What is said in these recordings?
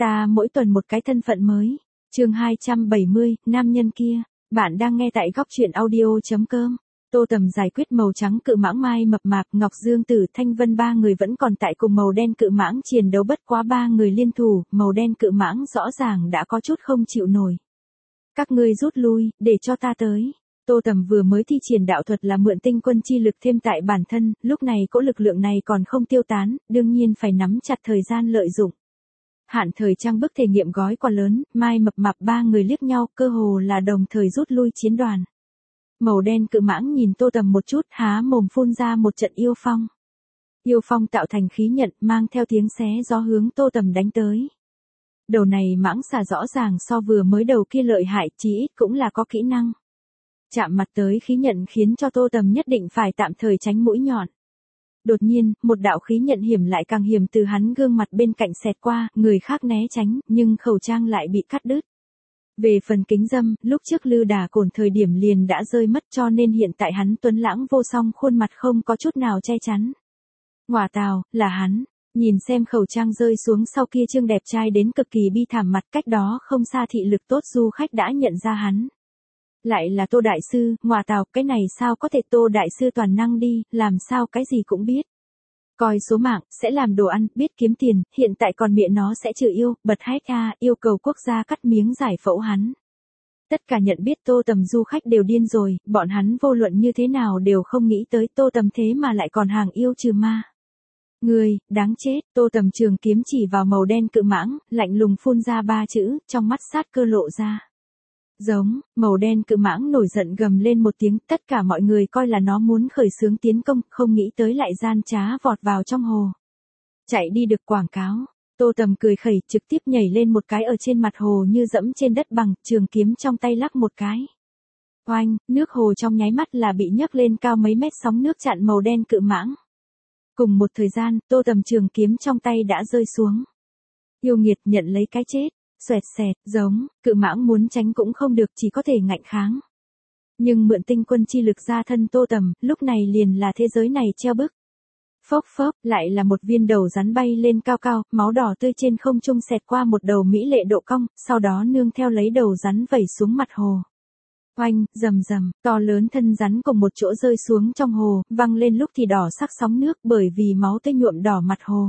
Ta mỗi tuần một cái thân phận mới. Chương 270, nam nhân kia. Bạn đang nghe tại góc truyện audio.com. Tô Tầm giải quyết màu trắng cự mãng Mai Mập Mạp, Ngọc Dương Tử, Thanh Vân ba người vẫn còn tại cùng màu đen cự mãng chiến đấu, bất quá ba người liên thủ, màu đen cự mãng rõ ràng đã có chút không chịu nổi. Các ngươi rút lui, để cho ta tới. Tô Tầm vừa mới thi triển đạo thuật là mượn tinh quân chi lực thêm tại bản thân, lúc này cỗ lực lượng này còn không tiêu tán, đương nhiên phải nắm chặt thời gian lợi dụng. Hạn thời trang bức thể nghiệm gói quà lớn, Mai Mập Mạp ba người liếc nhau, cơ hồ là đồng thời rút lui chiến đoàn. Màu đen cự mãng nhìn Tô Tầm một chút, há mồm phun ra một trận yêu phong. Yêu phong tạo thành khí nhận, mang theo tiếng xé gió hướng Tô Tầm đánh tới. Đầu này mãng xà rõ ràng so vừa mới đầu kia lợi hại, chí ít cũng là có kỹ năng. Chạm mặt tới khí nhận khiến cho Tô Tầm nhất định phải tạm thời tránh mũi nhọn. Đột nhiên, một đạo khí nhận hiểm lại càng hiểm từ hắn gương mặt bên cạnh xẹt qua, người khác né tránh, nhưng khẩu trang lại bị cắt đứt. Về phần kính dâm, lúc trước Lư Đà Cổn thời điểm liền đã rơi mất, cho nên hiện tại hắn tuấn lãng vô song, khuôn mặt không có chút nào che chắn. Ngoà tào, là hắn. Nhìn xem khẩu trang rơi xuống sau kia trương đẹp trai đến cực kỳ bi thảm mặt, cách đó không xa thị lực tốt du khách đã nhận ra hắn. Lại là Tô Đại Sư, ngoà tào, cái này sao có thể, Tô Đại Sư toàn năng đi, làm sao cái gì cũng biết. Coi số mạng, sẽ làm đồ ăn, biết kiếm tiền, hiện tại còn miệng nó sẽ trừ yêu, bật hét a, yêu cầu quốc gia cắt miếng giải phẫu hắn. Tất cả nhận biết Tô Tầm du khách đều điên rồi, bọn hắn vô luận như thế nào đều không nghĩ tới Tô Tầm thế mà lại còn hàng yêu trừ ma. Người, đáng chết, Tô Tầm trường kiếm chỉ vào màu đen cự mãng, lạnh lùng phun ra ba chữ, trong mắt sát cơ lộ ra. Giống, màu đen cự mãng nổi giận gầm lên một tiếng, tất cả mọi người coi là nó muốn khởi xướng tiến công, không nghĩ tới lại gian trá vọt vào trong hồ. Chạy đi được quảng cáo, Tô Tầm cười khẩy, trực tiếp nhảy lên một cái ở trên mặt hồ như dẫm trên đất bằng, trường kiếm trong tay lắc một cái. Oanh, nước hồ trong nháy mắt là bị nhấc lên cao mấy mét, sóng nước chặn màu đen cự mãng. Cùng một thời gian, Tô Tầm trường kiếm trong tay đã rơi xuống. Yêu nghiệt nhận lấy cái chết. Xoẹt xẹt, giống, cự mãng muốn tránh cũng không được, chỉ có thể ngạnh kháng. Nhưng mượn tinh quân chi lực ra thân Tô Tầm, lúc này liền là thế giới này treo bức. Phốc phốc, lại là một viên đầu rắn bay lên cao cao, máu đỏ tươi trên không trung xẹt qua một đầu mỹ lệ độ cong, sau đó nương theo lấy đầu rắn vẩy xuống mặt hồ. Oanh, rầm rầm, to lớn thân rắn cùng một chỗ rơi xuống trong hồ, văng lên lúc thì đỏ sắc sóng nước bởi vì máu tươi nhuộm đỏ mặt hồ.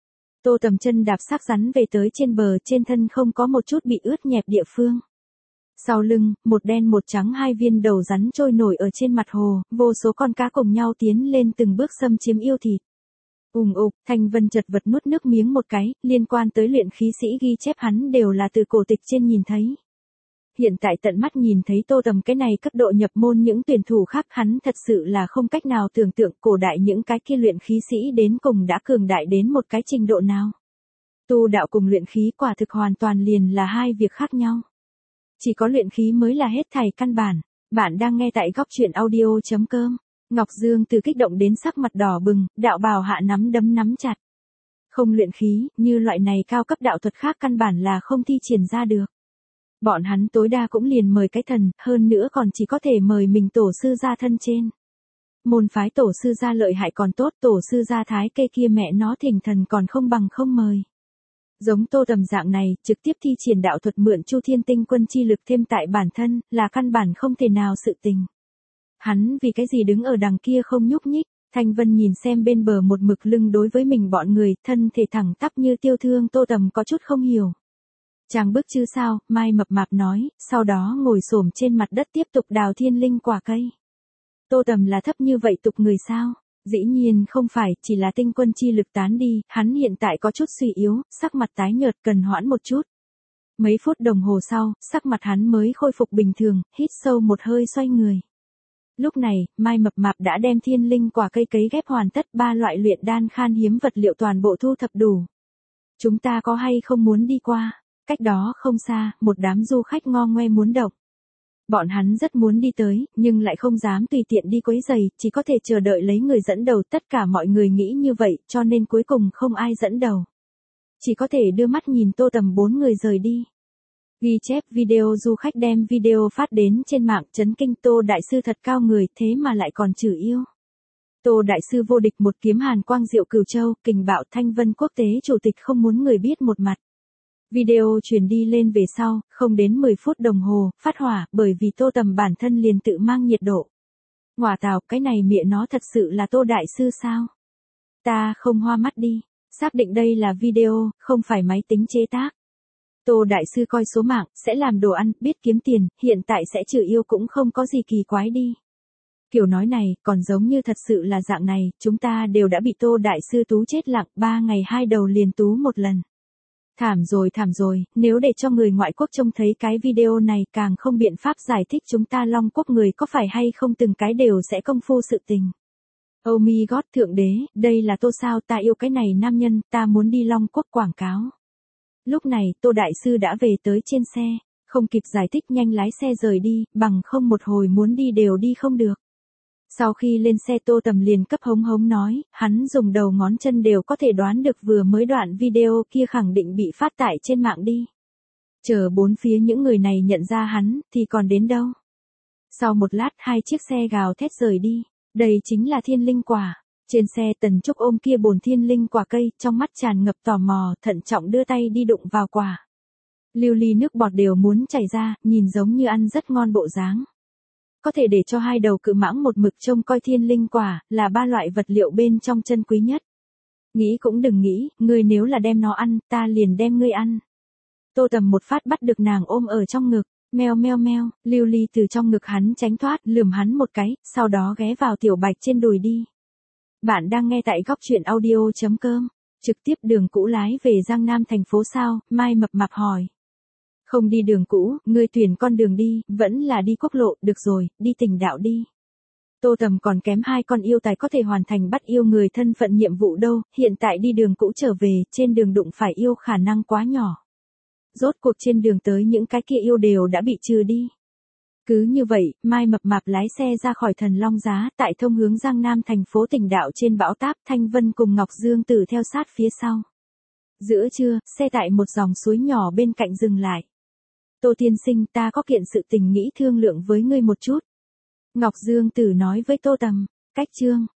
Tô Tầm chân đạp xác rắn về tới trên bờ, trên thân không có một chút bị ướt nhẹp địa phương. Sau lưng, một đen một trắng hai viên đầu rắn trôi nổi ở trên mặt hồ, vô số con cá cùng nhau tiến lên từng bước xâm chiếm yêu thịt. Thanh Vân chật vật nuốt nước miếng một cái, liên quan tới luyện khí sĩ ghi chép hắn đều là từ cổ tịch trên nhìn thấy. Hiện tại tận mắt nhìn thấy Tô Tầm cái này cấp độ nhập môn những tuyển thủ khác, hắn thật sự là không cách nào tưởng tượng cổ đại những cái kia luyện khí sĩ đến cùng đã cường đại đến một cái trình độ nào. Tu đạo cùng luyện khí quả thực hoàn toàn liền là hai việc khác nhau. Chỉ có luyện khí mới là hết thảy căn bản. Bạn đang nghe tại góc truyện audio.com. Ngọc Dương từ kích động đến sắc mặt đỏ bừng, đạo bào hạ nắm đấm nắm chặt. Không luyện khí, như loại này cao cấp đạo thuật khác căn bản là không thi triển ra được. Bọn hắn tối đa cũng liền mời cái thần, hơn nữa còn chỉ có thể mời mình tổ sư gia thân trên. Môn phái tổ sư gia lợi hại còn tốt, tổ sư gia thái kê kia mẹ nó thỉnh thần còn không bằng không mời. Giống Tô Tầm dạng này, trực tiếp thi triển đạo thuật mượn Chu Thiên tinh quân chi lực thêm tại bản thân, là căn bản không thể nào sự tình. Hắn vì cái gì đứng ở đằng kia không nhúc nhích, Thanh Vân nhìn xem bên bờ một mực lưng đối với mình bọn người, thân thể thẳng tắp như tiêu thương, Tô Tầm có chút không hiểu. Chàng bức chứ sao, Mai Mập Mạp nói, sau đó ngồi xổm trên mặt đất tiếp tục đào thiên linh quả cây. Tô Tầm là thấp như vậy tục người sao? Dĩ nhiên không phải, chỉ là tinh quân chi lực tán đi, hắn hiện tại có chút suy yếu, sắc mặt tái nhợt, cần hoãn một chút. Mấy phút đồng hồ sau, sắc mặt hắn mới khôi phục bình thường, hít sâu một hơi xoay người. Lúc này, Mai Mập Mạp đã đem thiên linh quả cây cấy ghép hoàn tất, 3 loại luyện đan khan hiếm vật liệu toàn bộ thu thập đủ. Chúng ta có hay không muốn đi qua? Cách đó không xa, một đám du khách ngo ngoe muốn động. Bọn hắn rất muốn đi tới, nhưng lại không dám tùy tiện đi quấy giày, chỉ có thể chờ đợi lấy người dẫn đầu, tất cả mọi người nghĩ như vậy, cho nên cuối cùng không ai dẫn đầu. Chỉ có thể đưa mắt nhìn Tô Tầm 4 người rời đi. Ghi chép video du khách đem video phát đến trên mạng, chấn kinh, Tô Đại Sư thật cao người, thế mà lại còn chửi yêu. Tô Đại Sư vô địch một kiếm hàn quang diệu cửu châu, kình bạo Thanh Vân quốc tế chủ tịch không muốn người biết một mặt. Video truyền đi lên về sau, không đến 10 phút đồng hồ, phát hỏa, bởi vì Tô Tầm bản thân liền tự mang nhiệt độ. Ngoả tào, cái này mẹ nó thật sự là Tô Đại Sư sao? Ta không hoa mắt đi, xác định đây là video, không phải máy tính chế tác. Tô Đại Sư coi số mạng, sẽ làm đồ ăn, biết kiếm tiền, hiện tại sẽ trừ yêu cũng không có gì kỳ quái đi. Kiểu nói này, còn giống như thật sự là dạng này, chúng ta đều đã bị Tô Đại Sư tú chết lặng, 3 ngày 2 đầu liền tú một lần. Thảm rồi, nếu để cho người ngoại quốc trông thấy cái video này càng không biện pháp giải thích chúng ta Long Quốc người có phải hay không từng cái đều sẽ công phu sự tình. Oh my god, thượng đế, đây là Tô sao, ta yêu cái này nam nhân, ta muốn đi Long Quốc quảng cáo. Lúc này, Tô Đại Sư đã về tới trên xe, không kịp giải thích nhanh lái xe rời đi, bằng không một hồi muốn đi đều đi không được. Sau khi lên xe Tô Tầm liền cấp hống nói, hắn dùng đầu ngón chân đều có thể đoán được vừa mới đoạn video kia khẳng định bị phát tải trên mạng đi. Chờ bốn phía những người này nhận ra hắn, thì còn đến đâu. Sau một lát 2 chiếc xe gào thét rời đi, đây chính là thiên linh quả. Trên xe Tần Trúc ôm kia bồn thiên linh quả cây, trong mắt tràn ngập tò mò, thận trọng đưa tay đi đụng vào quả. Lưu ly nước bọt đều muốn chảy ra, nhìn giống như ăn rất ngon bộ dáng. Có thể để cho 2 đầu cự mãng một mực trông coi thiên linh quả, là 3 loại vật liệu bên trong chân quý nhất. Nghĩ cũng đừng nghĩ, ngươi nếu là đem nó ăn, ta liền đem ngươi ăn. Tô Tầm một phát bắt được nàng ôm ở trong ngực, meo, Lưu ly từ trong ngực hắn tránh thoát, lườm hắn một cái, sau đó ghé vào Tiểu Bạch trên đùi đi. Bạn đang nghe tại góc truyện audio.com, trực tiếp đường cũ lái về Giang Nam thành phố sao, Mai Mập Mạp hỏi. Không đi đường cũ, ngươi tuyển con đường đi, vẫn là đi quốc lộ, được rồi, đi tỉnh đạo đi. Tô Tầm còn kém 2 con yêu tài có thể hoàn thành bắt yêu người thân phận nhiệm vụ đâu, hiện tại đi đường cũ trở về, trên đường đụng phải yêu khả năng quá nhỏ. Rốt cuộc trên đường tới những cái kia yêu đều đã bị trừ đi. Cứ như vậy, Mai Mập Mạp lái xe ra khỏi Thần Long Giá, tại thông hướng Giang Nam thành phố tỉnh đạo trên bão táp, Thanh Vân cùng Ngọc Dương Tử theo sát phía sau. Giữa trưa, xe tại một dòng suối nhỏ bên cạnh dừng lại. Tô tiên sinh, ta có kiện sự tình nghĩ thương lượng với ngươi một chút. Ngọc Dương Tử nói với Tô Tầm, cách chương.